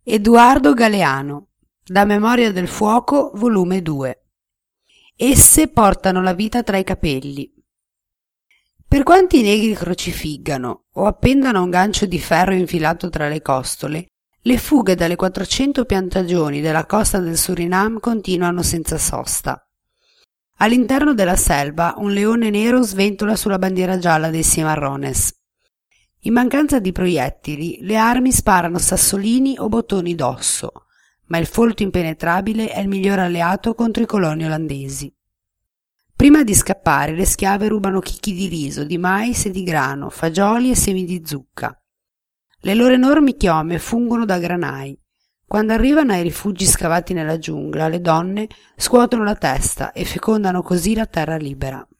Edoardo Galeano, Da memoria del fuoco, volume 2. Esse portano la vita tra i capelli. Per quanti i negri crocifiggano o appendano un gancio di ferro infilato tra le costole, le fughe dalle 400 piantagioni della costa del Suriname continuano senza sosta. All'interno della selva un leone nero sventola sulla bandiera gialla dei Cimarrones. In mancanza di proiettili, le armi sparano sassolini o bottoni d'osso, ma il folto impenetrabile è il miglior alleato contro i coloni olandesi. Prima di scappare, le schiave rubano chicchi di riso, di mais e di grano, fagioli e semi di zucca. Le loro enormi chiome fungono da granai. Quando arrivano ai rifugi scavati nella giungla, le donne scuotono la testa e fecondano così la terra libera.